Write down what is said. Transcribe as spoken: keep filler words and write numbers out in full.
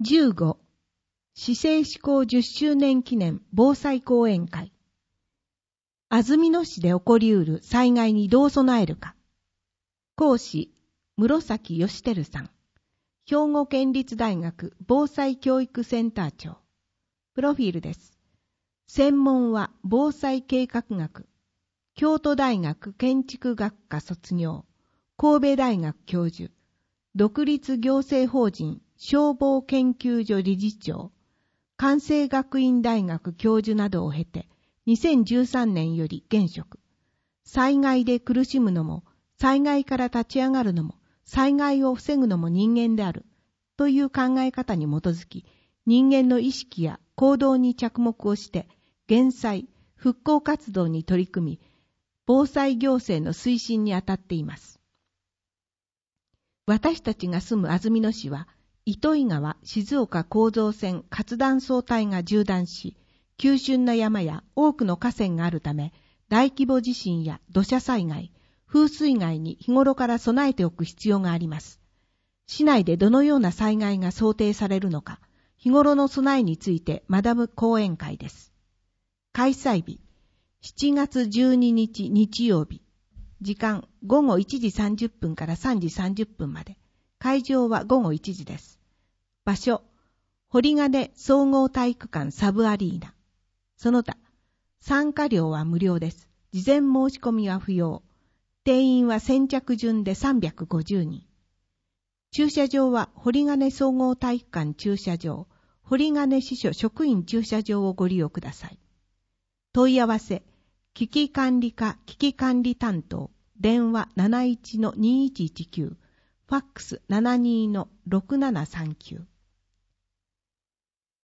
じゅうご、市政施行じゅっしゅうねん記念防災講演会。安曇野市で起こりうる災害にどう備えるか。講師、室崎義輝さん。兵庫県立大学防災教育センター長。プロフィールです。専門は防災計画学。京都大学建築学科卒業。神戸大学教授。独立行政法人消防研究所理事長。関西学院大学教授などを経て、にせんじゅうさんねんより現職。災害で苦しむのも、災害から立ち上がるのも、災害を防ぐのも人間である、という考え方に基づき、人間の意識や行動に着目をして、減災、復興活動に取り組み、防災行政の推進に当たっています。私たちが住む安曇野市は、糸魚川静岡構造線活断層帯が縦断し、急峻な山や多くの河川があるため、大規模地震や土砂災害、風水害に日頃から備えておく必要があります。市内でどのような災害が想定されるのか、日頃の備えについて学ぶ講演会です。開催日、しちがつじゅうににち日曜日。時間、ごごいちじさんじゅっぷんからさんじさんじゅっぷんまで。会場はごごいちじです。場所、堀金総合体育館サブアリーナ。その他、参加料は無料です。事前申し込みは不要。定員は先着順でさんびゃくごじゅうにん。駐車場は堀金総合体育館駐車場、堀金支所職員駐車場をご利用ください。問い合わせ、危機管理課危機管理担当、電話 なないちのにいちいちきゅう、ファックス ななにのろくななさんきゅう。